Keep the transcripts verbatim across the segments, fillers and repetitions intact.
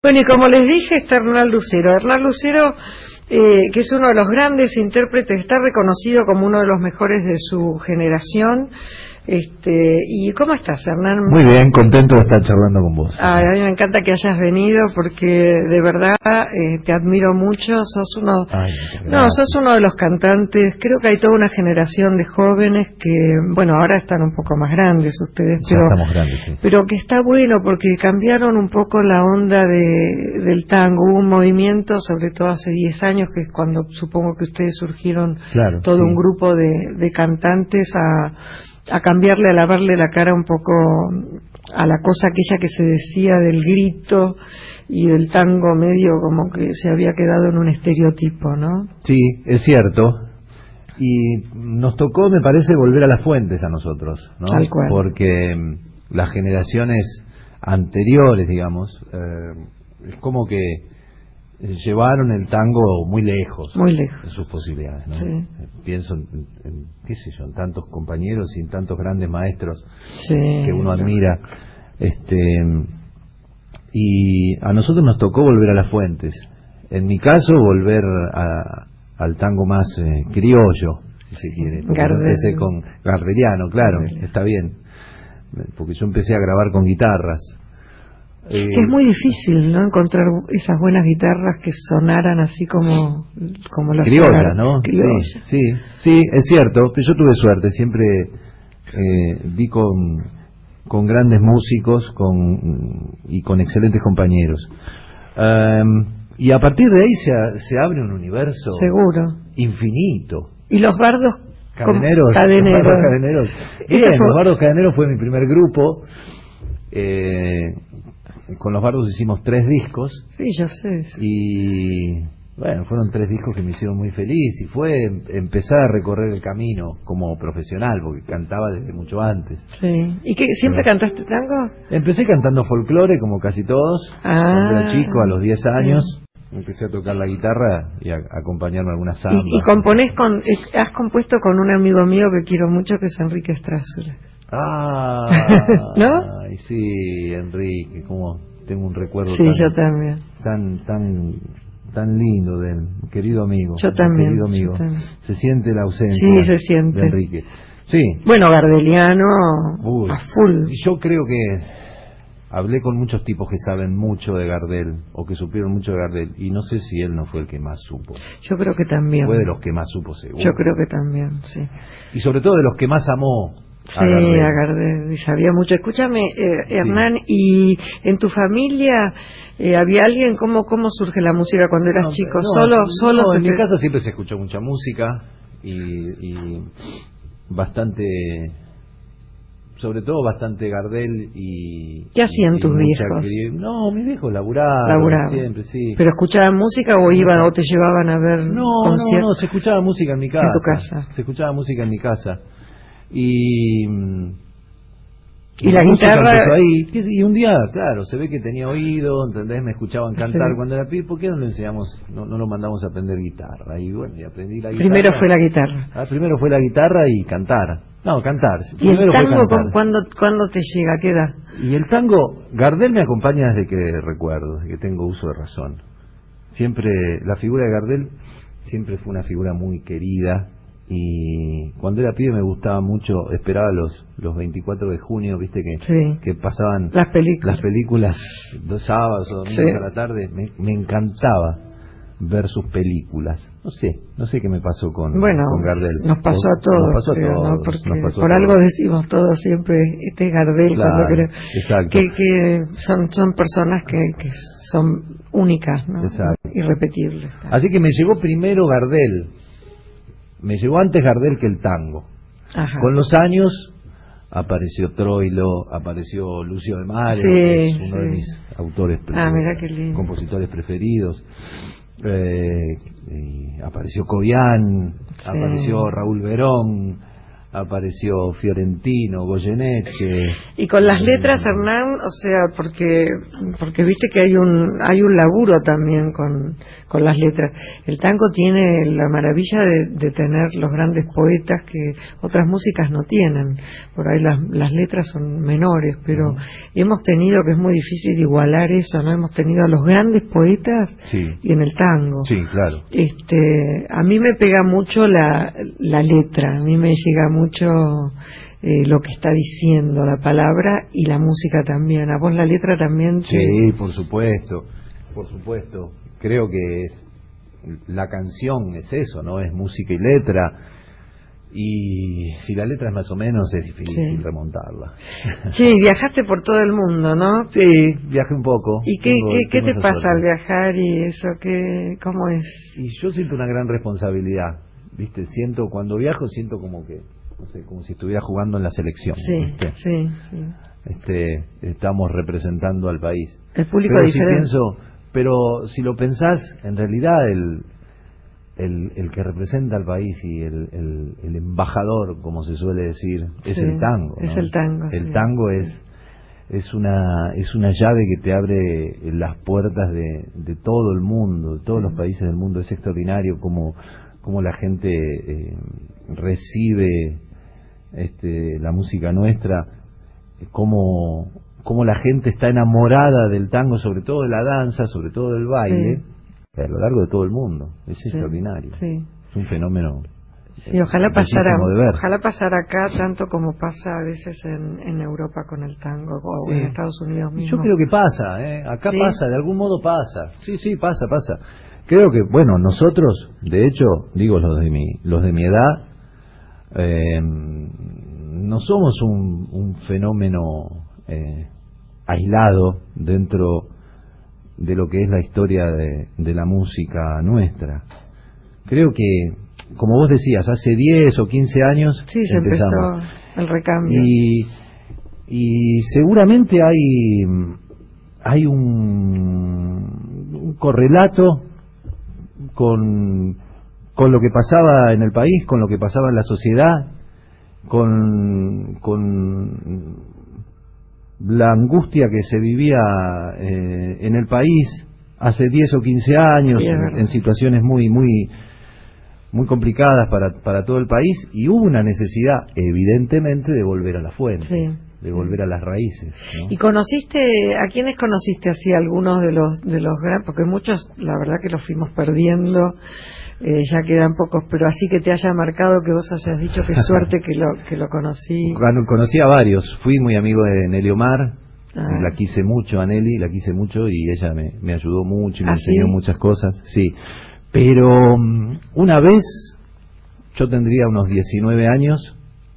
Bueno, y como les dije, está Hernán Lucero. Hernán Lucero, eh, que es uno de los grandes intérpretes, está reconocido como uno de los mejores de su generación. Este, ¿y cómo estás, Hernán? Muy bien, contento de estar charlando con vos. Ay, a mí me encanta que hayas venido porque de verdad eh, te admiro mucho. Sos uno, Ay, no, sos uno de los cantantes. Creo que hay toda una generación de jóvenes que, bueno, ahora están un poco más grandes ustedes, Ya pero estamos grandes, sí. pero que está bueno porque cambiaron un poco la onda de, del tango. Hubo un movimiento, sobre todo hace diez años, que es cuando supongo que ustedes surgieron, Claro, todo sí. un grupo de, de cantantes a a cambiarle, a lavarle la cara un poco a la cosa aquella que se decía del grito y del tango, medio como que se había quedado en un estereotipo, ¿no? Sí, es cierto. Y nos tocó, me parece, volver a las fuentes a nosotros, ¿no? Tal cual. Porque mm, las generaciones anteriores, digamos, eh, es como que llevaron el tango muy lejos, Muy lejos de sus posibilidades, ¿no? Sí. Pienso en, en, qué sé yo, en tantos compañeros y en tantos grandes maestros Sí, que uno claro. admira, este, y a nosotros nos tocó volver a las fuentes. En mi caso, volver a, al tango más eh, criollo, si se quiere. Porque yo Gardel. empecé con gardeliano, claro, Gardel. está bien, porque yo empecé a grabar con guitarras. Eh, Que es muy difícil, ¿no? Encontrar esas buenas guitarras que sonaran así como como las criolla, ¿no? criollas. Sí, sí, sí, es cierto. Pero yo tuve suerte, siempre eh, di con, con grandes músicos con, y con excelentes compañeros. Um, y a partir de ahí se, se abre un universo Seguro. infinito. Y los bardos Cadeneros, cadeneros. los bardos cadeneros. Bien, Eso fue... los bardos cadeneros fue mi primer grupo. Eh, con los bardos hicimos tres discos. Sí, yo sé. Sí. Y bueno, fueron tres discos que me hicieron muy feliz. Y fue empezar a recorrer el camino como profesional, porque cantaba desde mucho antes. Sí. ¿Y qué, siempre Pero, cantaste tango? empecé cantando folclore, como casi todos. Ah, Cuando era chico, a los diez años. Sí. Empecé a tocar la guitarra y a, a acompañarme a algunas zambas. Y, y componés con, eh, has compuesto con un amigo mío que quiero mucho, que es Enrique Strasser. Ah, ¿No? Ay, sí, Enrique, como tengo un recuerdo Sí, tan, yo también. tan, tan, tan lindo de él, querido amigo. Yo también, Querido amigo. yo también. Se siente la ausencia. Sí, se siente. De Enrique. Sí. Bueno, gardeliano Uy, a full. yo creo que hablé con muchos tipos que saben mucho de Gardel, o que supieron mucho de Gardel, y no sé si él no fue el que más supo. Yo creo que también. Fue de los que más supo, seguro. Yo creo que también, sí. Y sobre todo de los que más amó. Sí, a Gardel. a Gardel, y sabía mucho. Escúchame, eh, Sí. Hernán, ¿y en tu familia eh, había alguien? ¿Cómo cómo surge la música cuando eras No, chico? no, ¿Solo? no, solo se en mi te... casa siempre se escuchó mucha música y, y bastante, sobre todo bastante Gardel y... ¿Qué hacían y, tus y mucha viejos? cri- No, mis viejos laburaban, Laburaban. siempre, sí. ¿Pero escuchaban música o iban o te llevaban a ver No, no, conciertos? no, se escuchaba música en mi casa. En tu casa. Se escuchaba música en mi casa. Y... Y la música guitarra... empezó ahí. ¿Qué sé? Y un día, claro, se ve que tenía oído, ¿entendés? Me escuchaban cantar Sí. cuando era pibe. ¿Por qué no le enseñamos, no, no lo mandamos a aprender guitarra? Y bueno, y aprendí la guitarra. Primero fue la guitarra. Ah, primero fue la guitarra y cantar. No, cantar. ¿Y el Primero fue tango cantar. con- cuándo, cuándo te llega? ¿Qué edad? Y el tango, Gardel me acompaña desde que recuerdo, desde que tengo uso de razón. Siempre, la figura de Gardel siempre fue una figura muy querida. Y cuando era pibe me gustaba mucho, esperaba los los veinticuatro de junio, viste que, Sí. que pasaban Las películas. las películas dos sábados o domingos Sí. a la tarde, me, me encantaba ver sus películas. No sé, no sé qué me pasó con, Bueno, con Gardel. nos pasó a todos, Nos pasó a creo, todos, ¿no? Porque nos pasó a por todos. algo decimos todos siempre, este es Gardel, Claro, cuando creo, exacto. que, que son, son personas que, que son únicas, ¿no? Exacto. Irrepetibles. Así que me llegó primero Gardel. Me llegó antes Gardel que el tango. Ajá. Con los años apareció Troilo, apareció Lucio de Mario, Sí, que es uno sí. de mis autores, Ah, mira qué lindo. compositores preferidos. Eh, y apareció Cobian, Sí. apareció Raúl Verón, apareció Fiorentino, Goyeneche. Y con las letras, Hernán, o sea, porque porque viste que hay un hay un laburo también con, con las letras. El tango tiene la maravilla de, de tener los grandes poetas que otras músicas no tienen. Por ahí las, las letras son menores, pero uh-huh. hemos tenido, que es muy difícil igualar eso, ¿no? Hemos tenido a los grandes poetas sí. y en el tango. Sí, claro. Este, a mí me pega mucho la, la letra, a mí me llega mucho mucho eh, lo que está diciendo la palabra y la música también. ¿A vos la letra también? Te... Sí, por supuesto, por supuesto. Creo que la canción es eso, ¿no? Es música y letra. Y si la letra es más o menos, es difícil sí. remontarla. Sí, viajaste por todo el mundo, ¿no? Sí, viajé un poco. ¿Y qué, tengo, qué, qué te pasa suerte. al viajar y eso? ¿Qué, ¿Cómo es? Y yo siento una gran responsabilidad, ¿viste? Siento, cuando viajo, siento como que no sé, como si estuviera jugando en la selección. Sí, ¿viste? sí, sí. Este, estamos representando al país. El público pero diferente. Si pienso, pero si lo pensás, en realidad el, el, el que representa al país y el, el, el embajador, como se suele decir, es sí, el tango, ¿no? Es el tango. El sí. tango es es una es una llave que te abre las puertas de, de todo el mundo, de todos sí. los países del mundo. Es extraordinario como como la gente eh, recibe este, la música nuestra, cómo, cómo la gente está enamorada del tango, sobre todo de la danza, sobre todo del baile, sí. a lo largo de todo el mundo. Es sí. extraordinario. Sí. Es un fenómeno. Y ojalá pasara, ojalá pasara acá tanto como pasa a veces en, en Europa con el tango o sí. en Estados Unidos mismo. Yo creo que pasa, ¿eh? Acá ¿Sí? pasa, de algún modo pasa. Sí, sí, pasa, pasa. Creo que, bueno, nosotros, de hecho, digo los de mi, los de mi edad, eh, no somos un, un fenómeno eh, aislado dentro de lo que es la historia de, de la música nuestra. Creo que, como vos decías, hace diez o quince años sí, se empezamos. empezó el recambio. Y, y seguramente hay, hay un, un correlato con, con lo que pasaba en el país, con lo que pasaba en la sociedad, con, con la angustia que se vivía eh, en el país hace diez o quince años, sí, en, en situaciones muy muy muy complicadas para, para todo el país, y hubo una necesidad, evidentemente, de volver a la fuente. Sí. de volver a las raíces, ¿no? ¿Y conociste, a quiénes conociste así, algunos de los de los grandes? Porque muchos, la verdad que los fuimos perdiendo, eh, ya quedan pocos, pero así que te haya marcado, que vos hayas dicho qué suerte que lo que lo conocí. Bueno, conocí a varios, fui muy amigo de Nelly Omar, ah. la quise mucho a Nelly, la quise mucho y ella me, me ayudó mucho y me ¿Ah, enseñó sí? muchas cosas, sí. Pero um, una vez, yo tendría unos diecinueve años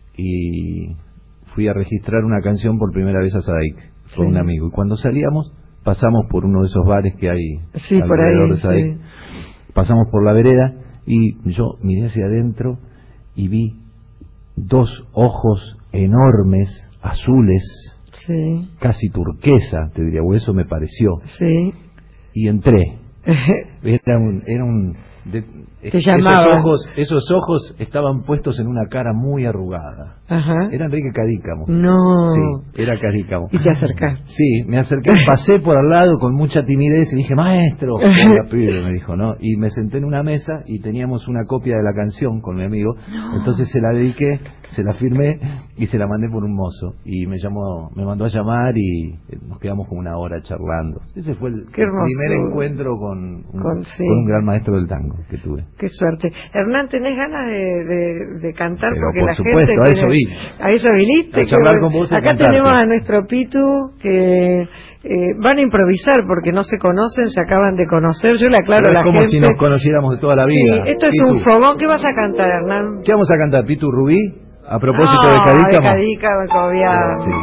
y fui a registrar una canción por primera vez a Sadaic con sí. un amigo, y cuando salíamos pasamos por uno de esos bares que hay sí, alrededor por ahí, de Sadaic, sí. pasamos por la vereda y yo miré hacia adentro y vi dos ojos enormes, azules, sí. casi turquesa, te diría, o eso me pareció, sí. y entré. Era un, era un de, te esos llamaba. ojos, esos ojos estaban puestos en una cara muy arrugada. Ajá. Era Enrique Cadícamo. No. Sí, era Cadícamo. Y te acercaste. Sí, me acerqué, pasé por al lado con mucha timidez y dije, maestro, hola, pibe, me dijo, ¿no? Y me senté en una mesa y teníamos una copia de la canción con mi amigo. No. Entonces se la dediqué, se la firmé y se la mandé por un mozo. Y me llamó, me mandó a llamar y nos quedamos como una hora charlando. Ese fue el, el primer encuentro con un, con, sí. con un gran maestro del tango que tuve. Qué suerte. Hernán, ¿tenés ganas de, de, de cantar? Pero porque por la supuesto, gente a eso tiene... A eso viniste. A charlar con vos y acá cantarte. tenemos a nuestro Pitu que eh, van a improvisar porque no se conocen, se acaban de conocer. Yo le aclaro Pero a la es como gente. si nos conociéramos de toda la vida. Sí, esto es Pitu. un fogón. ¿Qué vas a cantar, Hernán? ¿Qué vamos a cantar? ¿Pitu Rubí? A propósito no, de Cadícamo. de Cadícamo, Cobian. Sí.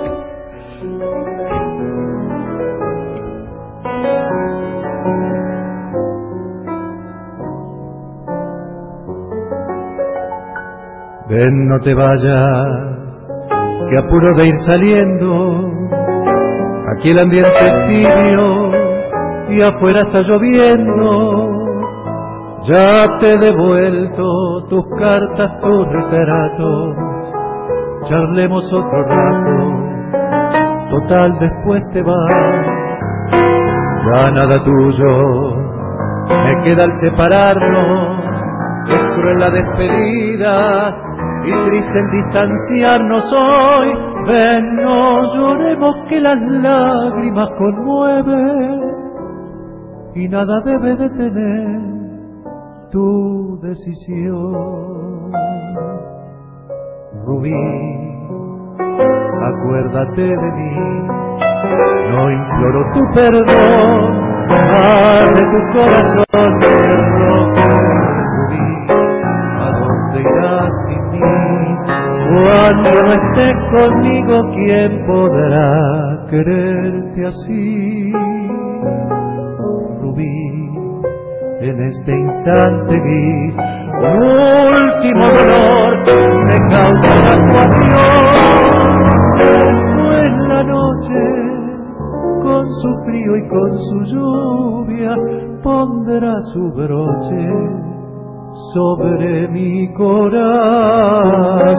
Ven, no te vayas, que apuro de ir saliendo. Aquí el ambiente es tibio y afuera está lloviendo. Ya te he devuelto tus cartas, tus retratos, charlemos otro rato, total después te vas. Ya nada tuyo me queda al separarnos, es cruel la despedida y triste el distanciarnos hoy. Ven, no lloremos que las lágrimas conmueven y nada debe detener tu decisión. Rubí, acuérdate de mí, no imploro tu perdón, abre tu corazón, Rubí, ¿a dónde irás sin mí? Cuando no estés conmigo, ¿quién podrá quererte así? Rubí, en este instante gris, un último dolor me causará tu adiós. Después la noche, con su frío y con su lluvia, pondrá su broche sobre mi corazón.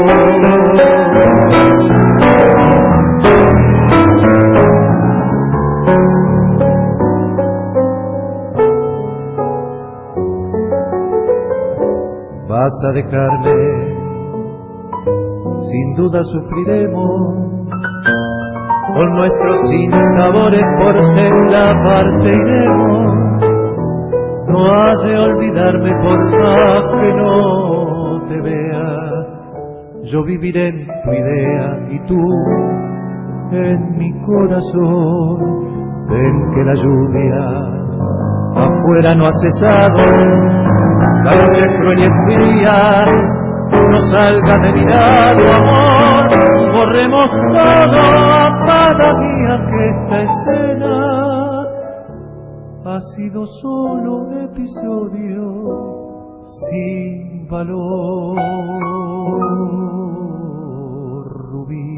Vas a dejarme, sin duda sufriremos, con nuestros sinsabores por senda parte iremos. No has de olvidarme por más que no te vea, yo viviré en tu idea y tú en mi corazón. Ven que la lluvia afuera no ha cesado, la noche es cruel y fría, no salgas de mi lado, amor, borremos todo, amada mía, que esta escena ha sido solo un episodio sin valor. Rubí,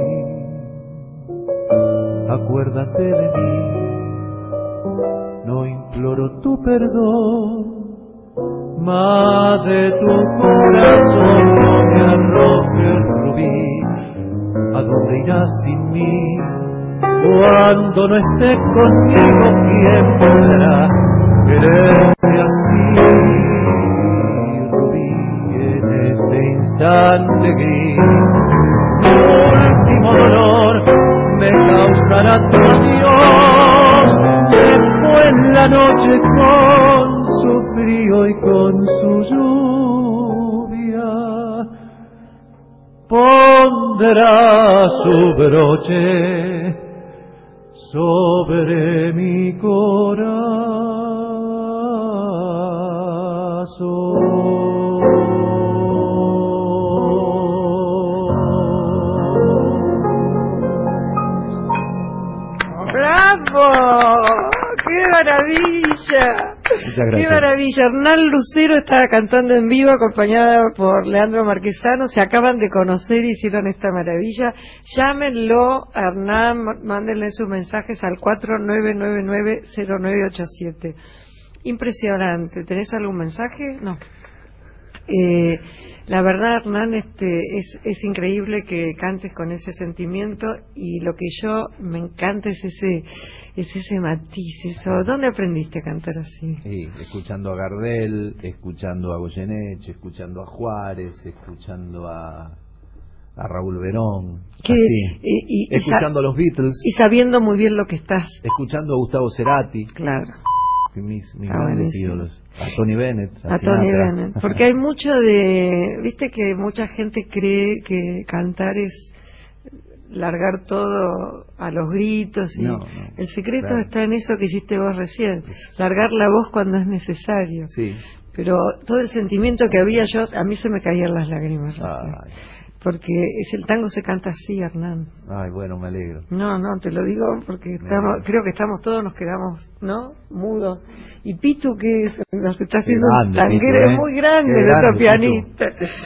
acuérdate de mí, no imploro tu perdón, mas de tu corazón no me arrojes, Rubí, ¿a dónde irás sin mí? Cuando no estés conmigo, ¿quién podrá quererte así? Rubí, en este instante gris, último dolor me causará tu adiós. Después la noche con su frío y con su lluvia pondrá su broche sobre mi corazón. ¡Bravo! ¡Qué maravilla! Muchas gracias. ¡Qué maravilla! Hernán Lucero estaba cantando en vivo, acompañada por Leandro Marquesano. Se acaban de conocer y hicieron esta maravilla. Llámenlo a Hernán, mándenle sus mensajes al cuatro nueve nueve nueve cero nueve ocho siete. Impresionante. ¿Tenés algún mensaje? No. Eh, la verdad, Hernán, este, es, es increíble que cantes con ese sentimiento, y lo que yo me encanta es ese, es ese matiz. Eso. ¿Dónde aprendiste a cantar así? Sí, escuchando a Gardel, escuchando a Goyeneche, escuchando a Juárez, escuchando a, a Raúl Verón, ¿Qué? así, Y, y, escuchando a los Beatles, y sabiendo muy bien lo que estás. escuchando a Gustavo Cerati, Claro. mis, mis Ah, grandes buenísimo. ídolos, a Tony Bennett, A Sinatra. Tony Bennett. Porque hay mucho de... Viste que mucha gente cree que cantar es largar todo a los gritos. Y No, no, el secreto claro. está en eso que hiciste vos recién. Largar la voz cuando es necesario. Sí. Pero todo el sentimiento que había yo... A mí se me caían las lágrimas recién. Ay, Porque es el tango se canta así, Hernán. ay, bueno, me alegro. No, no, te lo digo porque estamos, creo que estamos todos, nos quedamos, ¿no? Mudos. Y Pitu, que es, nos está haciendo grande, un tanguero Pitu, ¿eh? muy grande, Qué nuestro grande, pianista.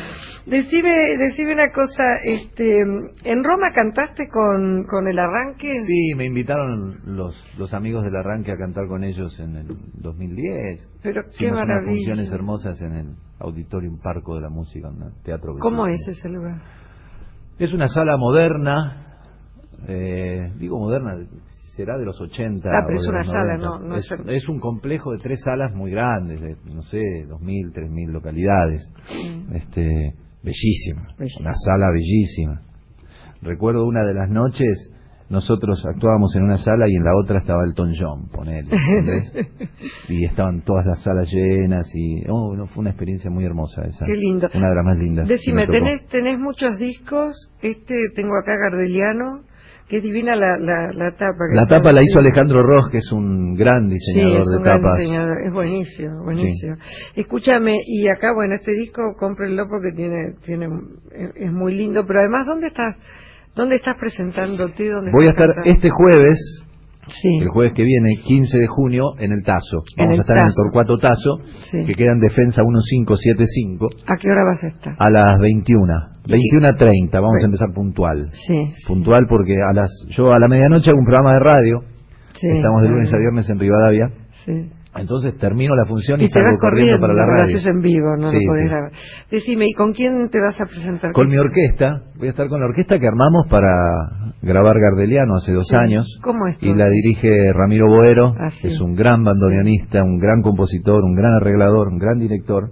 Decime, decime una cosa, este, ¿en Roma cantaste con, con el Arranque? Sí, me invitaron los, los amigos del Arranque a cantar con ellos en el dos mil diez. Pero qué Hicimos unas maravilla. funciones hermosas en el Auditorium Parco de la Música, un teatro. ¿Cómo bellísimo. es ese lugar? Es una sala moderna, eh, digo moderna, será de los ochenta. Ah, pero o es de una los sala, noventa. no, no es, es... es un complejo de tres salas muy grandes, de, no sé, dos mil, tres mil localidades. Mm. Este, bellísima, Bellísima. una sala bellísima. Recuerdo una de las noches, nosotros actuábamos en una sala y en la otra estaba Elton John, ponele, ¿entendés? Y estaban todas las salas llenas y oh, no, fue una experiencia muy hermosa esa. Qué lindo. Una de las más lindas. Decime, que me tocó. ¿tenés, tenés muchos discos? Este, tengo acá Gardeliano, que es divina la, la, la tapa. Que La sale, tapa la sí. hizo Alejandro Ross, que es un gran Sí, diseñador es un de gran tapas. diseñador, es buenísimo, buenísimo. Escúchame, y acá, bueno, este disco, cómprenlo porque tiene, tiene, es es muy lindo, pero además, ¿dónde estás, dónde estás presentándote? ¿Dónde Voy a estás estar cantando? este jueves, Sí. el jueves que viene, quince de junio, en el Tazo. En Vamos el a estar Tazo. en el Torcuato Tazo, Sí. que queda en Defensa quince setenta y cinco, ¿A qué hora vas a estar? a las veintiuna. veintiuna treinta, vamos Ve- a empezar puntual. Sí. Puntual porque a las yo a la medianoche hago un programa de radio, Sí, estamos de está lunes a bien. viernes en Rivadavia, Sí. entonces termino la función y, Y te salgo vas corriendo, para la lo radio. haces en vivo, no Sí, lo podés sí. grabar. Decime, ¿y con quién te vas a presentar? Con mi orquesta, voy a estar con la orquesta que armamos para grabar Gardeliano hace dos Sí. años. ¿Cómo es tu Y la orquesta? dirige Ramiro Boero, Ah, que sí. es un gran bandoneonista, un gran compositor, un gran arreglador, un gran director.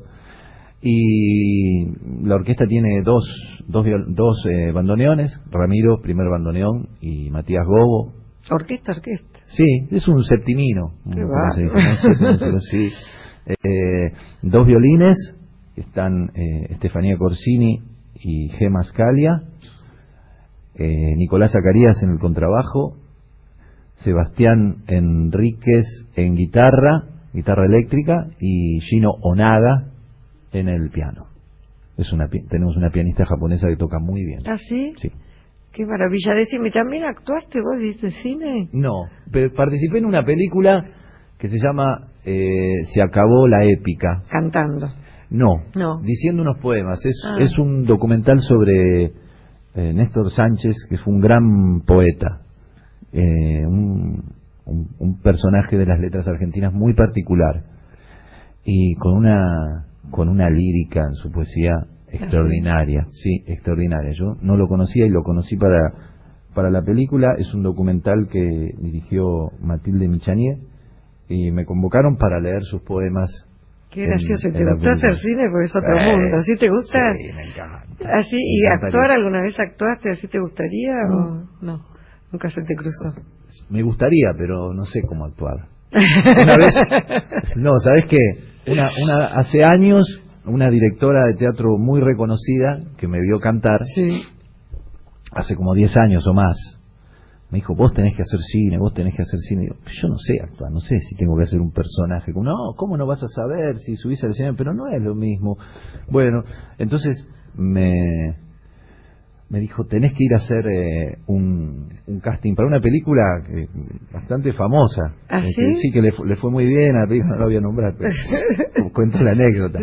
Y la orquesta tiene dos, dos, viol- dos eh, bandoneones, Ramiro, primer bandoneón, y Matías Gobo. Orquesta, orquesta. Sí, es un septimino, Qué como se dice, bárbaro. ¿no? Séptimo, solo, sí. Eh, dos violines, están eh, Estefanía Corsini y Gema Scalia, eh, Nicolás Zacarías en el contrabajo, Sebastián Enríquez en guitarra, guitarra eléctrica, y Gino Onaga en el piano. Es una pi- tenemos una pianista japonesa que toca muy bien. ¿Ah, sí? Sí. Qué maravilla. Decime, ¿también actuaste vos? ¿Hiciste cine? No, pero participé en una película que se llama eh, Se acabó la épica. Cantando. No, No. diciendo unos poemas. Es, Ah. es un documental sobre eh, Néstor Sánchez, que fue un gran poeta, eh, un, un, un personaje de las letras argentinas muy particular y con una con una lírica en su poesía extraordinaria, sí, extraordinaria. Yo no lo conocía y lo conocí para para la película. Es un documental que dirigió Matilde Michanier y me convocaron para leer sus poemas. Qué en- gracioso. ¿Y en te la gustó hacer película. cine? Porque es otro Eh, mundo. ¿Sí te gusta? Sí, me encanta. ¿Así? Me ¿Y encantaría. actuar alguna vez actuaste? ¿Así te gustaría No. o no? Nunca se te cruzó. Me gustaría, pero no sé cómo actuar. Una vez, no, ¿sabes qué? Una, una, hace años, una directora de teatro muy reconocida que me vio cantar, Sí. hace como diez años o más, me dijo, vos tenés que hacer cine, vos tenés que hacer cine. Y yo, yo no sé actuar, no sé si tengo que hacer un personaje. Como, no, ¿cómo no vas a saber si subís al cine? Pero no es lo mismo. Bueno, entonces me, me dijo, tenés que ir a hacer eh, un, un casting para una película que, bastante famosa. ¿Ah, Eh, sí? que sí, que le, fu- le fue muy bien, a la película no la voy a nombrar, pero cuento la anécdota.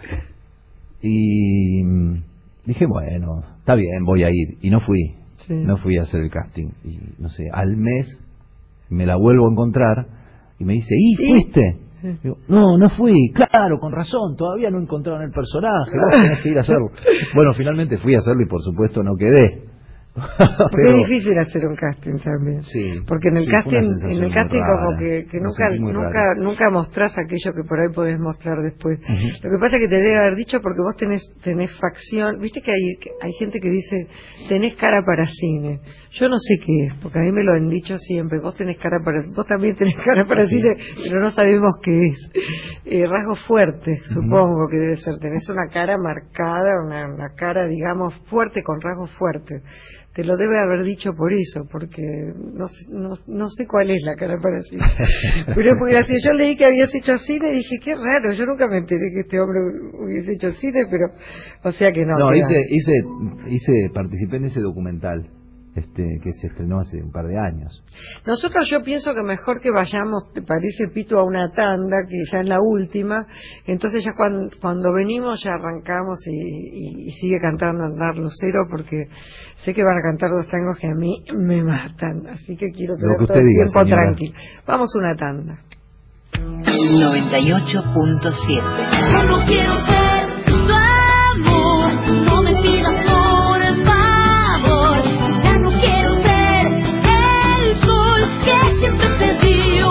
Y mm, dije, bueno, está bien, voy a ir. Y no fui. Sí. No fui a hacer el casting. Y no sé, al mes me la vuelvo a encontrar y me dice, ¿y ¿Sí? fuiste? Sí. Digo, no, no fui. Claro, con razón, todavía no encontraron el personaje, vos tenés que ir a hacerlo. Bueno, finalmente fui a hacerlo y por supuesto no quedé. Porque Pero- es difícil hacer un casting también. Sí. Porque en el Sí, fue una casting, sensación en el muy casting como rara. que, que Me nunca, sentí muy nunca, raro. nunca mostrás aquello que por ahí podés mostrar después. Ujú. Lo que pasa es que te debe haber dicho porque vos tenés, tenés facción, viste que hay, que hay gente que dice, tenés cara para cine. Yo no sé qué es, porque a mí me lo han dicho siempre, vos tenés cara para, vos también tenés cara para Sí. cine, pero no sabemos qué es. Eh, rasgos fuertes, supongo que debe ser, tenés una cara marcada, una, una cara, digamos, fuerte con rasgos fuertes. Te lo debe haber dicho por eso, porque no, sé- no, no sé cuál es la cara para cine. Pero es muy gracioso. Yo leí que habías hecho cine y dije, qué raro, yo nunca me enteré que este hombre hubiese hecho cine, pero, o sea que no. No, que hice, va. hice, hice, participé en ese documental. este, que se estrenó hace un par de años. Nosotros yo pienso que mejor que vayamos, te parece, Pito, a una tanda, que ya es la última, entonces ya cuando, cuando venimos ya arrancamos y, y, y sigue cantando Andar Lucero, porque sé que van a cantar dos tangos que a mí me matan, así que quiero tener que todo el diga, tiempo señora. tranquilo. Vamos a una tanda. noventa y ocho punto siete. Yo no quiero ser tu amor, no me pidas por favor. Ya no quiero ser el sol que siempre te dio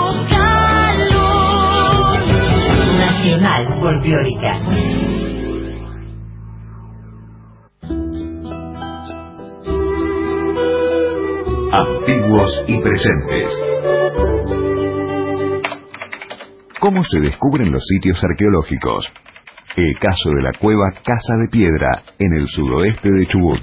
calor. Nacional Folclórica. Antiguos y presentes. ¿Cómo se descubren los sitios arqueológicos? El caso de la cueva Casa de Piedra, en el sudoeste de Chubut.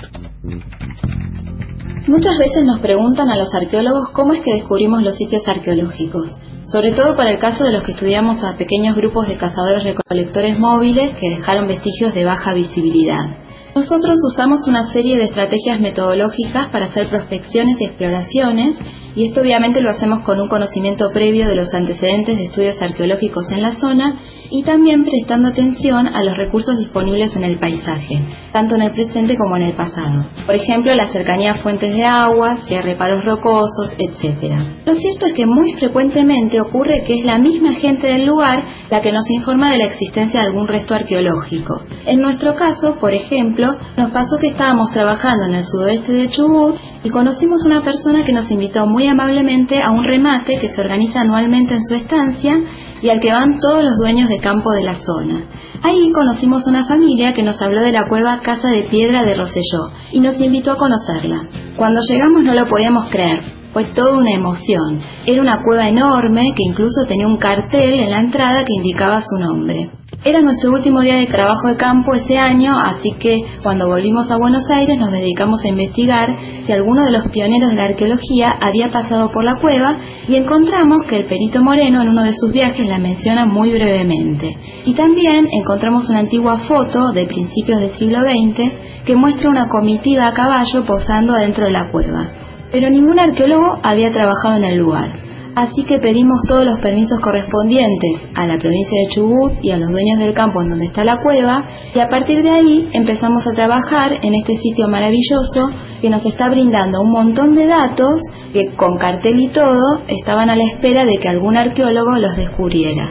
Muchas veces nos preguntan a los arqueólogos cómo es que descubrimos los sitios arqueológicos, sobre todo para el caso de los que estudiamos a pequeños grupos de cazadores recolectores móviles que dejaron vestigios de baja visibilidad. Nosotros usamos una serie de estrategias metodológicas para hacer prospecciones y exploraciones, y esto obviamente lo hacemos con un conocimiento previo de los antecedentes de estudios arqueológicos en la zona y también prestando atención a los recursos disponibles en el paisaje, tanto en el presente como en el pasado. Por ejemplo, la cercanía a fuentes de agua, si hay reparos rocosos, etcétera. Lo cierto es que muy frecuentemente ocurre que es la misma gente del lugar la que nos informa de la existencia de algún resto arqueológico. En nuestro caso, por ejemplo, nos pasó que estábamos trabajando en el sudoeste de Chubut y conocimos una persona que nos invitó muy amablemente a un remate que se organiza anualmente en su estancia y al que van todos los dueños de campo de la zona. Ahí conocimos una familia que nos habló de la cueva Casa de Piedra de Rosselló y nos invitó a conocerla. Cuando llegamos no lo podíamos creer, fue toda una emoción. Era una cueva enorme que incluso tenía un cartel en la entrada que indicaba su nombre. Era nuestro último día de trabajo de campo ese año, así que cuando volvimos a Buenos Aires nos dedicamos a investigar si alguno de los pioneros de la arqueología había pasado por la cueva y encontramos que el perito Moreno en uno de sus viajes la menciona muy brevemente. Y también encontramos una antigua foto de principios del siglo veinte que muestra una comitiva a caballo posando adentro de la cueva. Pero ningún arqueólogo había trabajado en el lugar. Así que pedimos todos los permisos correspondientes a la provincia de Chubut y a los dueños del campo en donde está la cueva, y a partir de ahí empezamos a trabajar en este sitio maravilloso que nos está brindando un montón de datos que con cartel y todo estaban a la espera de que algún arqueólogo los descubriera.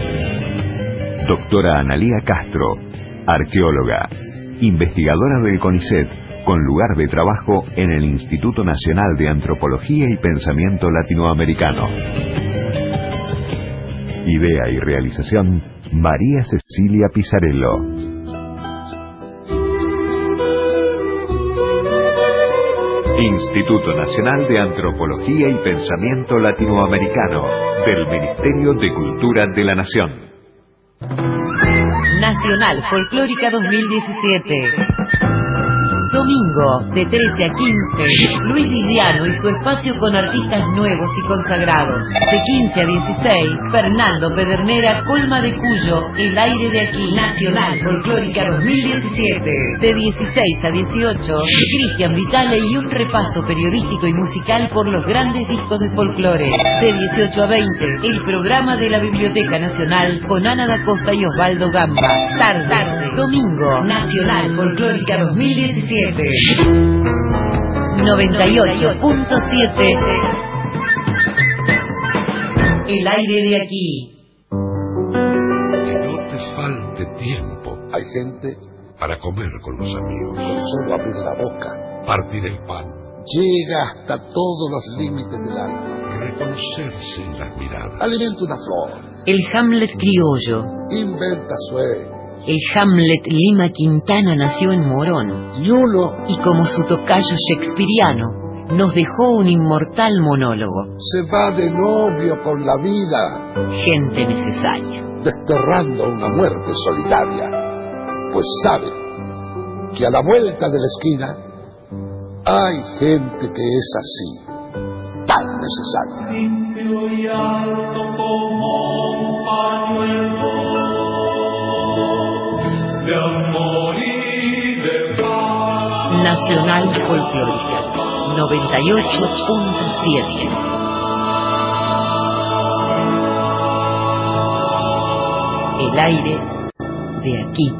Doctora Analía Castro, arqueóloga, investigadora del CONICET, con lugar de trabajo en el Instituto Nacional de Antropología y Pensamiento Latinoamericano. Idea y realización, María Cecilia Pizarello. Instituto Nacional de Antropología y Pensamiento Latinoamericano, del Ministerio de Cultura de la Nación. Nacional Folclórica dos mil diecisiete. Domingo, de trece a quince, Luis Liliano y su espacio con artistas nuevos y consagrados. De quince a dieciséis, Fernando Pedernera, Colma de Cuyo, El aire de aquí. Nacional Folclórica dos mil diecisiete. De dieciséis a dieciocho, Cristian Vitale y un repaso periodístico y musical por los grandes discos de folclore. De dieciocho a veinte, el programa de la Biblioteca Nacional con Ana da Costa y Osvaldo Gamba. Tarde, tarde, domingo, Nacional Folclórica dos mil diecisiete. noventa y ocho punto siete. El aire de aquí. Que no te falte tiempo. Hay gente para comer con los amigos. con solo abrir la boca Partir el pan. llega hasta todos los límites del alma. Reconocerse en las miradas. Alimenta una flor, El Hamlet criollo. inventa sueños. El Hamlet Lima Quintana nació en Morón Y uno y como su tocayo shakespeariano nos dejó un inmortal monólogo. se va de novio con la vida, Gente necesaria. desterrando una muerte solitaria, pues sabe que a la vuelta de la esquina hay gente que es así, tan necesaria. Limpio y alto como un pañuelo de amor y de paz. Nacional Folclórica noventa y ocho punto siete. El aire de aquí.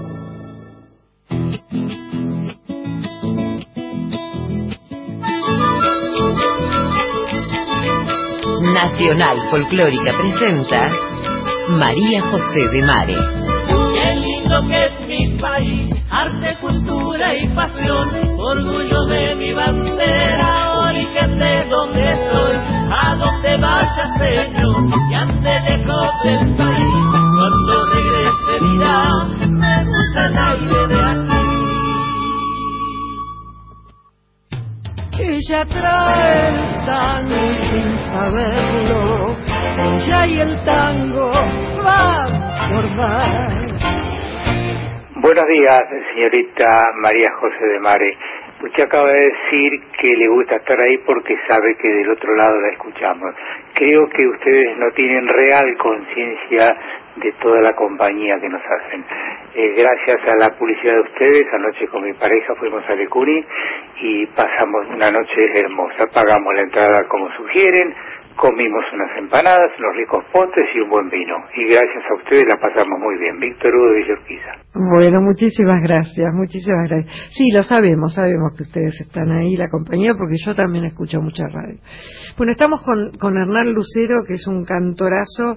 Nacional Folclórica presenta María José de Mare. Qué lindo que es mi país, arte, cultura y pasión, orgullo de mi bandera, origen de donde soy, a donde vaya señor, y ande lejos del país, cuando regrese dirá, me gusta el aire de aquí. Ella trae el tango sin saberlo, ella y el tango van por mar. Buenos días, señorita María José de Mare. Usted acaba de decir que le gusta estar ahí porque sabe que del otro lado la escuchamos. Creo que ustedes no tienen real conciencia de toda la compañía que nos hacen. Eh, gracias a la publicidad de ustedes, anoche con mi pareja fuimos a Lecuni y pasamos una noche hermosa. Pagamos la entrada como sugieren, comimos unas empanadas, unos ricos postres y un buen vino. Y gracias a ustedes la pasamos muy bien. Víctor Hugo de Villorquiza. Bueno, muchísimas gracias, muchísimas gracias. Sí, lo sabemos, sabemos que ustedes están ahí, la compañía, porque yo también escucho mucha radio. Bueno, estamos con, con Hernán Lucero, que es un cantorazo,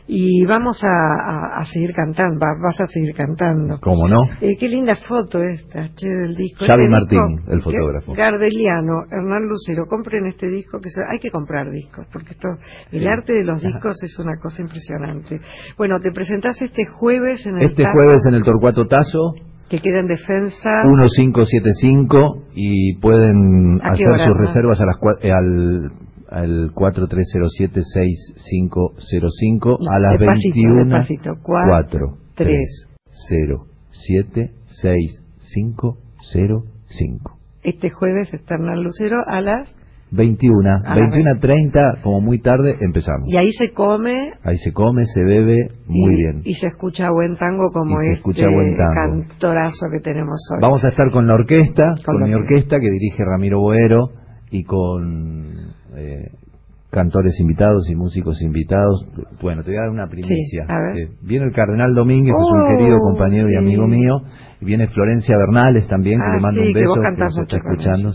y vamos a, a, a seguir cantando, va, vas a seguir cantando. ¿Cómo no? Eh, qué linda foto esta, che, del disco. Xavi este Martín, disco, el fotógrafo. Gardeliano, Hernán Lucero, compren este disco, que se, hay que comprar discos, porque esto, el Sí. arte de los discos es una cosa impresionante. Bueno, te presentás este jueves en el Este Tazo, jueves en el Torcuato Tazo, que queda en Defensa quince setenta y cinco, y pueden ¿A qué hacer hora, sus no? reservas a las cua- eh, al, al cuatro tres cero siete seis cinco cero cinco No, a las despacito, veintiuna. despacito. cuatro tres cero siete seis cinco cero cinco. Este jueves está Hernán Lucero a las... veintiuna, A las veintiuna treinta, como muy tarde, empezamos. Y ahí se come... Ahí se come, se bebe, muy y, bien. Y se escucha buen tango como Y se este escucha buen tango. cantorazo que tenemos hoy. Vamos a estar con la orquesta, con, Con la mi orquesta. orquesta que dirige Ramiro Boero, y con eh, cantores invitados y músicos invitados. Bueno, te voy a dar una primicia. Sí, a ver. Eh, viene el Cardenal Domínguez, que es Oh, un querido compañero sí. y amigo mío. Y viene Florencia Bernales también, que Ah, le mando sí, un que beso, vos que cantás nos está mucho con escuchando.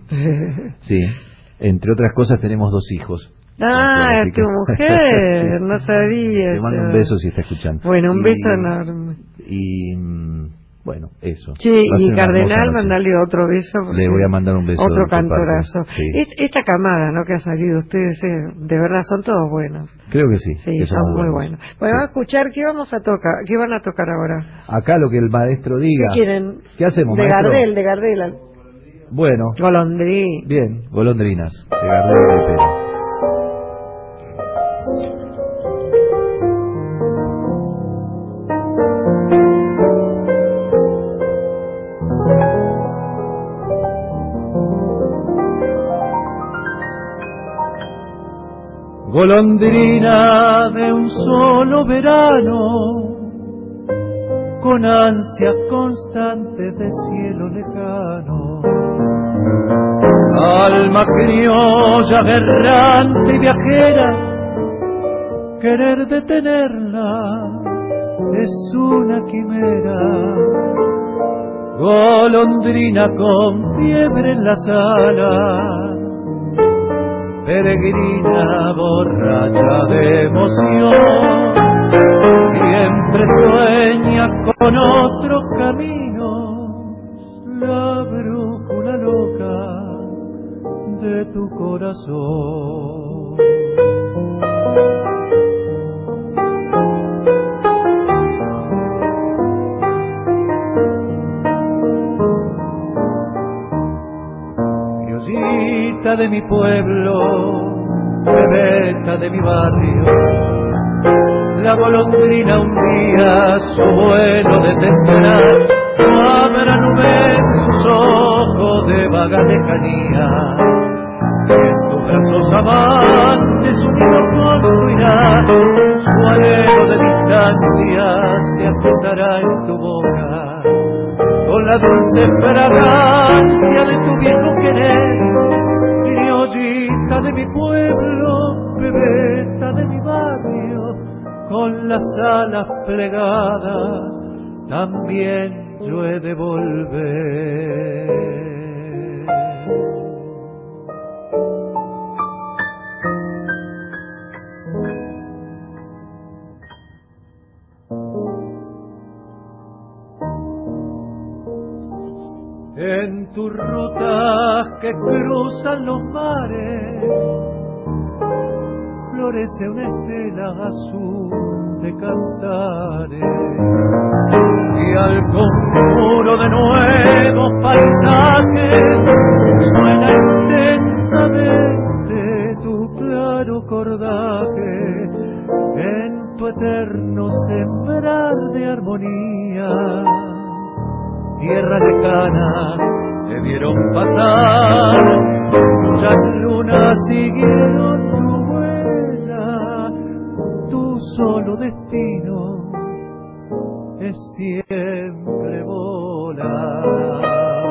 Sí, sí. Entre otras cosas tenemos dos hijos. Ah, Con tu Floresta. mujer, Sí. no sabía. Le mando yo. un beso si está escuchando. Bueno, un Y- beso enorme. Y mm, bueno, eso. Sí, Va a ser y una hermosa Cardenal, noche. mandale otro beso. porque Le voy a mandar un beso. Otro de tu parte. cantorazo. Sí. Es- Esta camada, ¿no? Que ha salido, ustedes, eh, de verdad, son todos buenos. Creo que sí. Sí, que son somos muy buenos. buenos. Bueno, vamos a escuchar, ¿qué vamos a tocar? ¿Qué van a tocar ahora? Acá lo que el maestro diga. ¿Qué quieren? ¿Qué hacemos, De maestro? Gardel, de Gardel. al- Bueno, Golondrín. bien, golondrinas. De Gardel y de Pera. Golondrina de un solo verano, con ansias constantes de cielo lejano. Alma criolla, errante y viajera, querer detenerla es una quimera. Golondrina con fiebre en las alas, peregrina borracha de emoción, siempre sueña con otro camino, la brújula loca de tu corazón. Criollita de mi pueblo, bebeta de mi barrio, la golondrina un día su vuelo detendrá, no habrá nube en sus ojos de vaga lejanía, y en tus brazos amantes un nido construirá, su anhelo de distancia se agitará en tu boca, con la dulce fragancia de tu viejo querer, Criollita de mi pueblo, bebeta de mi barrio, con las alas plegadas, también yo he de volver. En tus rutas que cruzan los mares florece una estela azul de cantares, y al conjuro de nuevos paisajes suena intensamente tu claro cordaje en tu eterno sembrar de armonía. Tierras lejanas te vieron pasar, muchas lunas siguieron tu huella, tu solo destino es siempre volar.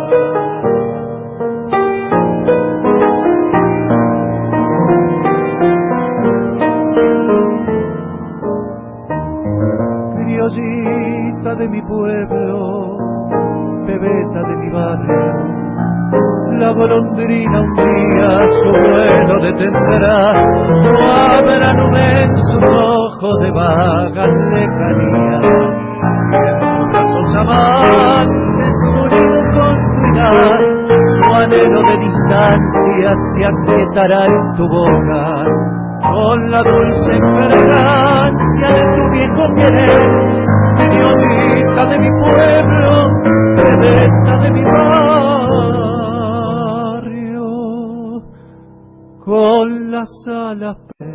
Criollita de mi pueblo, bebeta de mi barrio, la golondrina un día su vuelo detendrá, no habrá nube en sus ojos de vagas lejanías, y en sus brazos amantes su nido construirá, su anhelo de distancia se aquietará en tu boca, con la dulce fragancia de tu viejo querer, criollita de mi pueblo, bebeta de mi barrio, con las alas.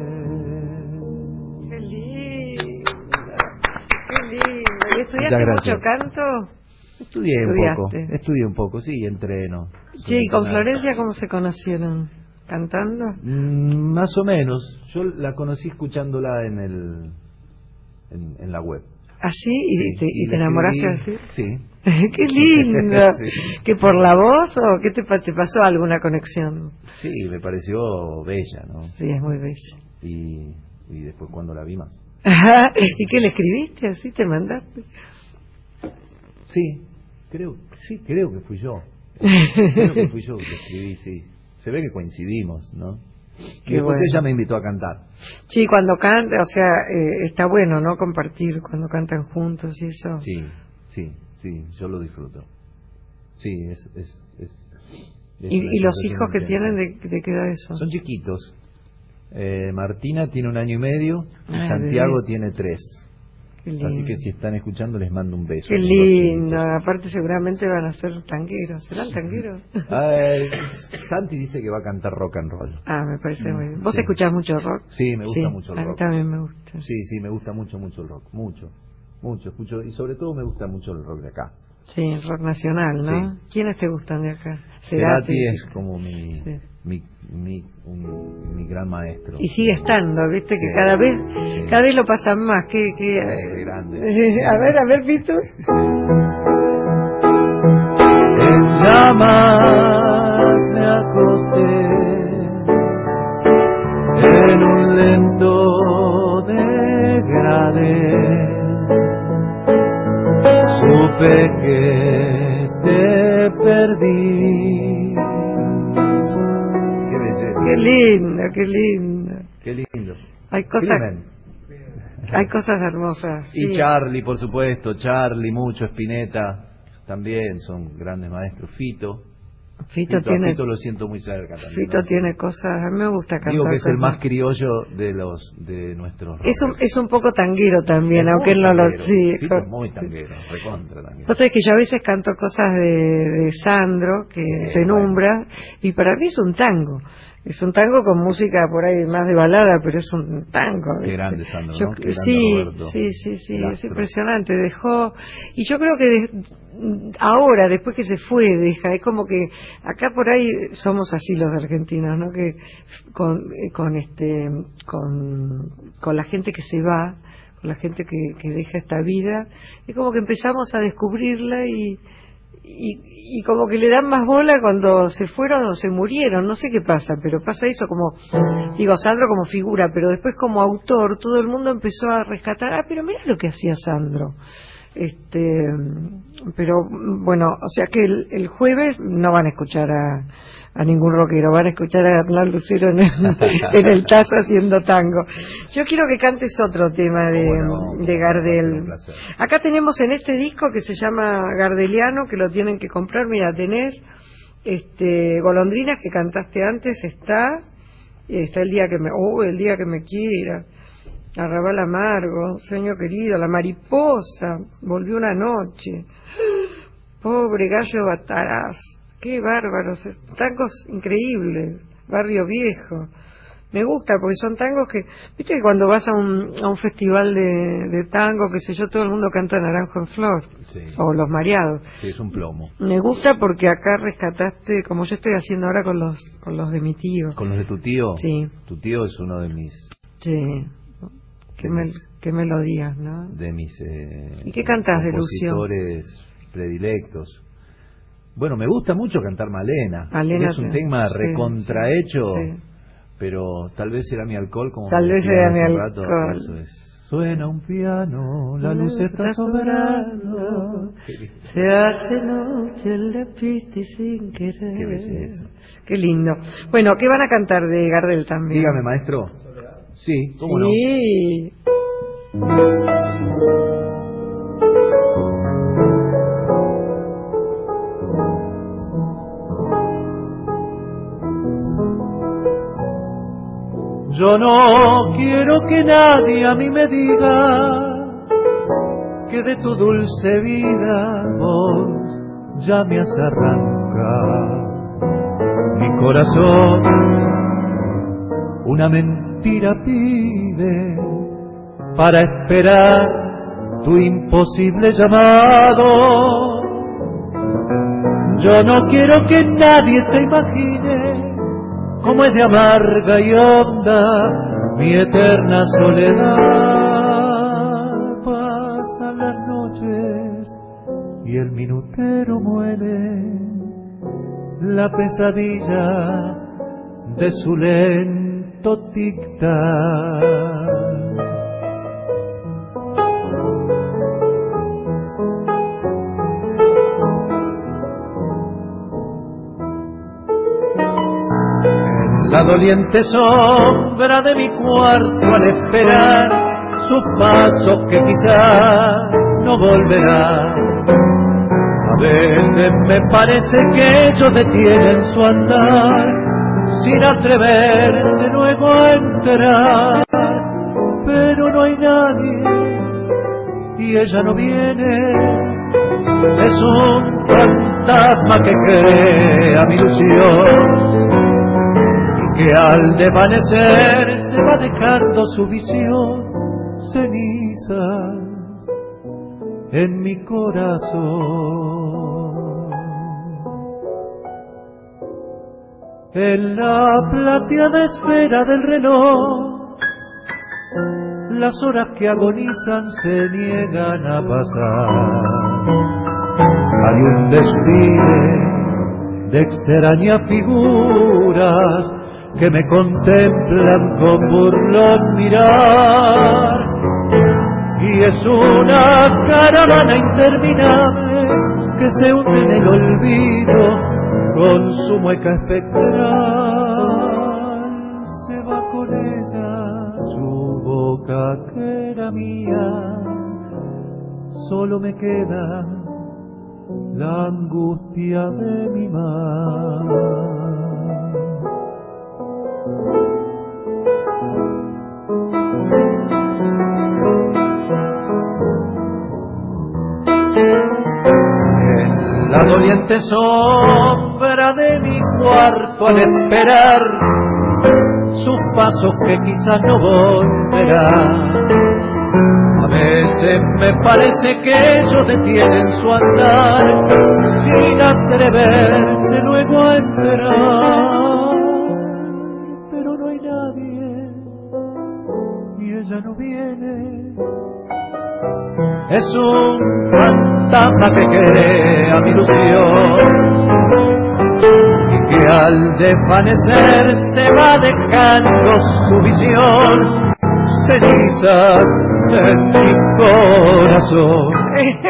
Qué lindo, qué lindo. ¿Y estudiaste mucho canto? Estudié un poco, estudié un poco, sí, entreno. Che, ¿y con Florencia cómo se conocieron? ¿Cantando? Mm, más o menos. Yo la conocí escuchándola en el en, en la web. ¿Ah, sí? ¿Y, sí, te, y y te enamoraste así? Sí. ¡Qué lindo! Sí. ¿Que por la voz o qué te, te pasó alguna conexión? Sí, me pareció bella, ¿no? Sí, es muy bella. Y, y después cuando la vi más. ¿Y qué le escribiste así? ¿Te mandaste? Sí, creo, sí, creo que fui yo. Creo que fui yo que le escribí, sí. Se ve que coincidimos, ¿no? Qué y después bueno. ella me invitó a cantar. Sí, cuando canta, o sea, eh, está bueno, ¿no? Compartir cuando cantan juntos y eso. Sí, sí, sí, yo lo disfruto. Sí, es... es, es, es ¿Y, y los sensación hijos que intensa. tienen, de, de qué edad son? Son chiquitos. Eh, Martina tiene un año y medio y Ah, Santiago bebé. tiene tres. Qué lindo. Así que si están escuchando les mando un beso. Qué Los lindo. Aparte seguramente van a ser tangueros. ¿Serán tangueros? Eh, Santi dice que va a cantar rock and roll. Ah, me parece muy bien. ¿Vos Sí. escuchás mucho rock? Sí, me gusta mucho el a mí rock. también me gusta. Sí, sí, me gusta mucho, mucho el rock. Mucho, mucho, escucho. Y sobre todo me gusta mucho el rock de acá. Sí, el rock nacional, ¿no? Sí. ¿Quiénes te gustan de acá? Cerati es como mi, Sí. mi, mi, un- mi gran maestro. Y sigue estando, viste, que Sí. cada vez Sí. cada vez lo pasan más. Que, que, Qué grande. a ver, a ver, Pito. En llamas me acosté en un lento degradé, supe que te perdí. Qué belleza. Qué lindo, qué lindo. Qué lindo. Hay cosas, Crimen. hay cosas hermosas. Y sí. Charlie, por supuesto, Charlie, mucho, Spinetta, también son grandes maestros. Fito. Fito a tiene, Fito lo siento muy cerca también. Fito ¿no? tiene cosas. A mí me gusta cantar. Digo que es el cosas. más criollo de los de nuestros Es un, rockers. es un poco tanguero también, Es aunque muy él no lo. tanguero. Sí, Fito es muy tanguero, recontra tanguero. Vos sabés que yo a veces canto cosas de, de Sandro, que Sí, penumbra, y para mí es un tango. Es un tango con música por ahí más de balada, pero es un tango. Qué ¿viste? grande Sandro, Yo- ¿no? Qué grande sí, Roberto. sí, sí, sí, es Lastro. impresionante. Dejó, y yo creo que de- ahora, después que se fue, deja, es como que acá por ahí somos así los argentinos, ¿no? Que con, eh, con este, con, con la gente que se va, con la gente que, que deja esta vida, es como que empezamos a descubrirla y y, y como que le dan más bola cuando se fueron o se murieron, no sé qué pasa, pero pasa eso como, digo, Sandro como figura, pero después como autor todo el mundo empezó a rescatar, ah, pero mira lo que hacía Sandro. Este, pero bueno, o sea que el, el jueves no van a escuchar a, a ningún rockero, van a escuchar a Hernán Lucero en el, en el tazo haciendo tango. Yo quiero que cantes otro tema de, bueno, de Gardel. Acá tenemos en este disco que se llama Gardeliano, que lo tienen que comprar. Mira, tenés este Golondrinas, que cantaste antes, está está el día que me oh, el día que me quiera, Arrabal amargo, Sueño querido, La mariposa, Volvió una noche, Pobre gallo Bataraz, qué bárbaros, tangos increíbles, Barrio Viejo. Me gusta porque son tangos que, viste que cuando vas a un, a un festival de, de tango, qué sé yo, todo el mundo canta Naranjo en Flor, sí, o Los Mareados. Sí, es un plomo. Me gusta porque acá rescataste, como yo estoy haciendo ahora con los con los de mi tío. ¿Con los de tu tío? Sí. Tu tío es uno de mis... Sí. Qué, mel, qué melodías, ¿no? De mis... Eh, ¿Y qué cantás de Lucio? Compositores predilectos. Bueno, me gusta mucho cantar Malena. Malena es un te... tema sí, recontrahecho, sí. Pero tal vez será mi alcohol, como tal vez será mi alcohol. Rato, eso es. Suena un piano, la luz está sobrando, se hace noche en la pista y sin querer. Qué belleza. Qué lindo. Bueno, ¿qué van a cantar de Gardel también? Dígame, maestro. Sí, ¿cómo no? Sí. Yo no quiero que nadie a mí me diga que de tu dulce vida vos ya me has arrancado. Mi corazón una mentira pide para esperar tu imposible llamado. Yo no quiero que nadie se imagine cómo es de amarga y honda mi eterna soledad. Pasan las noches y el minutero muere, la pesadilla de su lento tic-tac. La doliente sombra de mi cuarto al esperar sus pasos que quizá no volverá. A veces me parece que ellos detienen su andar sin atreverse luego a entrar, pero no hay nadie y ella no viene. Es un fantasma que crea mi ilusión, que al desvanecer se va dejando su visión, cenizas en mi corazón. En la plateada esfera del reloj, las horas que agonizan se niegan a pasar. Hay un desfile de extrañas figuras que me contemplan con burlón mirar, y es una caravana interminable que se hunde en el olvido con su mueca espectral. Se va con ella su boca que era mía, solo me queda la angustia de mi mar. En la doliente sombra de mi cuarto al esperar sus pasos que quizás no volverán, a veces me parece que ellos detienen su andar sin atreverse luego a entrar, pero no hay nadie y ella no viene. es un fantasma que crea mi ilusión y que al desvanecer se va dejando su visión, cenizas en mi corazón.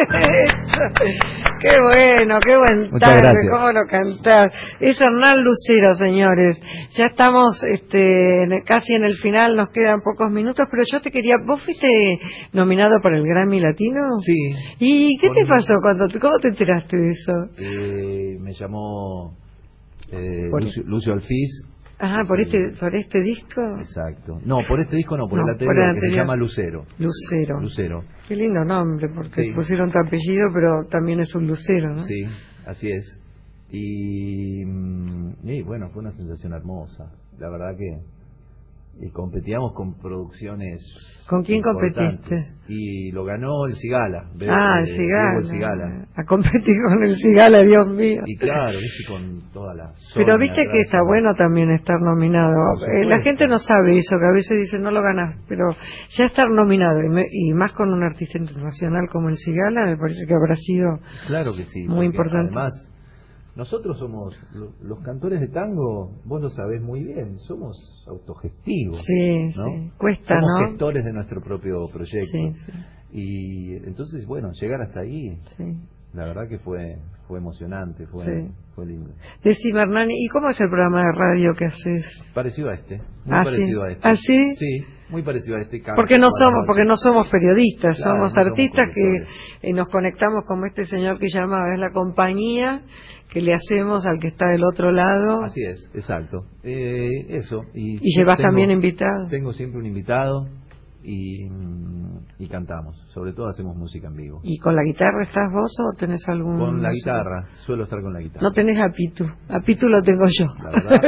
Qué bueno, qué buen Muchas tango, gracias. cómo lo cantás. Es Hernán Lucero, señores. Ya estamos este, en el- casi en el final, nos quedan pocos minutos, pero yo te quería... ¿Vos fuiste nominado para el Grammy Latino? Sí. ¿Y qué Por- te pasó cuando te- cómo te enteraste de eso? Eh, me llamó eh, Por- Lucio, Lucio Alfiz. Ajá, por este, por este disco. Exacto. No, por este disco no, por No, el anterior, por el que se anterior. llama Lucero. Lucero. Lucero. Qué lindo nombre, porque Sí. pusieron tu apellido, pero también es un lucero, ¿no? Sí, así es. Y, mm, y bueno, fue una sensación hermosa. La verdad que y competíamos con producciones. ¿Con quién importantes. competiste? Y lo ganó el Cigala. Be- Ah, el eh, Cigala. Diego el Cigala. A competir con el Cigala, Dios mío. Y claro, viste, con toda la. Pero zona viste atrás, que está ¿no? bueno también estar nominado. Por Eh, La supuesto. gente no sabe eso, que a veces dicen no lo ganas, pero ya estar nominado y, me- y más con un artista internacional como el Cigala, me parece que habrá sido Claro que sí. muy porque importante. Además, nosotros somos, lo- los cantores de tango, vos lo sabés muy bien, somos autogestivos. Sí, ¿no? sí. Cuesta, somos ¿no? gestores de nuestro propio proyecto. Sí, sí. Y entonces, bueno, llegar hasta ahí, Sí. la verdad que fue fue emocionante, fue, Sí. fue lindo. Decime, Hernán, ¿y cómo es el programa de radio que haces? Parecido a este, muy ¿Ah, parecido sí? a este. ¿Ah, sí? Sí, muy parecido a este. Canto Porque no todas las somos, noches. porque no somos periodistas, Claro, somos no somos artistas que conductores. eh, nos conectamos como este señor que llamaba, es la compañía que le hacemos al que está del otro lado. Así es, exacto. Eh, eso. Y, Y llevas tengo- también invitados. Tengo siempre un invitado y, mm, y cantamos. Sobre todo hacemos música en vivo. ¿Y con la guitarra estás vos o tenés algún...? Con la músico? guitarra, suelo estar con la guitarra. No tenés a Pitu, a Pitu lo tengo yo. La verdad.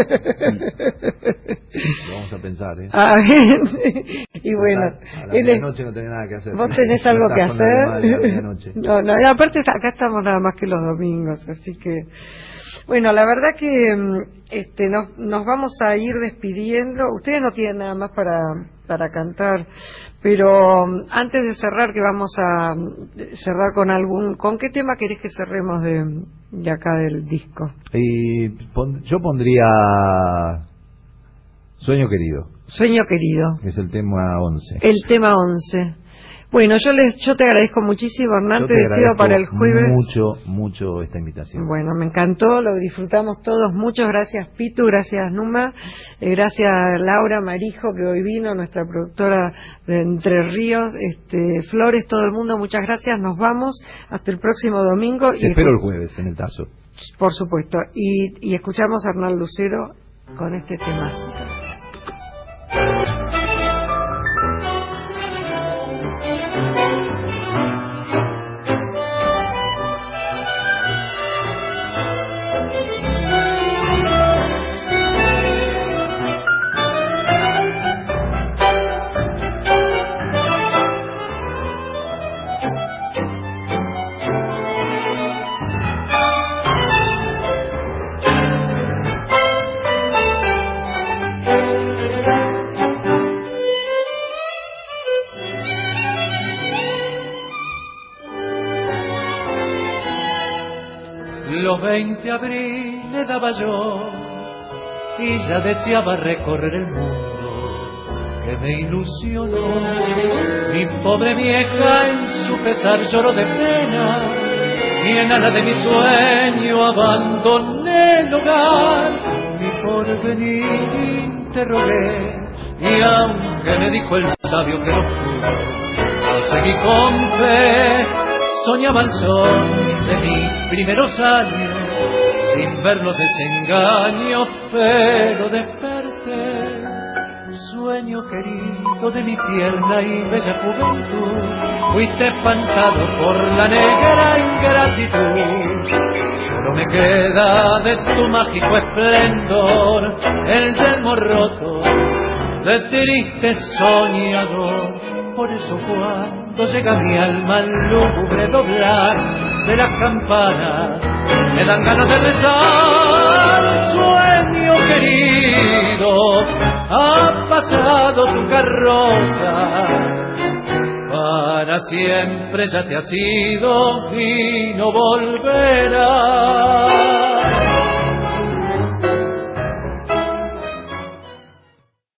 Lo vamos a pensar, ¿eh? Ah, bien. Y bueno, A la él es- noche no tenés nada que hacer. ¿vos tenés No algo que estás con la madre a la hacer? medianoche. No, no, y aparte está- acá estamos nada más que los domingos, así que... Bueno, la verdad que mm, este, nos, nos vamos a ir despidiendo. Ustedes no tienen nada más para, para cantar, pero mm, antes de cerrar, que vamos a mm, cerrar con algún... ¿Con qué tema querés que cerremos de, de acá del disco? Y pon- yo pondría Sueño Querido, Sueño Querido, que es el tema once. el tema once. Bueno, yo les, yo te agradezco muchísimo, Hernán, Yo te te deseo agradezco para el jueves. mucho, mucho esta invitación. Bueno, me encantó, lo disfrutamos todos. Muchas gracias, Pitu, gracias, Numa, eh, gracias, Laura Marijo, que hoy vino, nuestra productora de Entre Ríos, este, Flores, todo el mundo, muchas gracias. Nos vamos hasta el próximo domingo. Te espero el jueves en el Tazo. Por supuesto. Y, y escuchamos a Hernán Lucero con este temazo. Los veinte abril le daba yo y ya deseaba recorrer el mundo que me ilusionó. Mi pobre vieja en su pesar lloró de pena y en ala de mi sueño abandoné el hogar. Mi porvenir interrogué y aunque me dijo el sabio que no pudo, seguí con fe. Soñaba el sol de mis primeros años, sin ver los desengaños, pero desperté. Sueño querido de mi tierna y bella juventud, fuiste espantado por la negra ingratitud. Solo me queda de tu mágico esplendor el yelmo roto de triste soñador. Por eso cuando llega mi alma al lúgubre doblar de las campanas, me dan ganas de rezar. Sueño querido, ha pasado tu carroza para siempre ya te has ido y no volverás.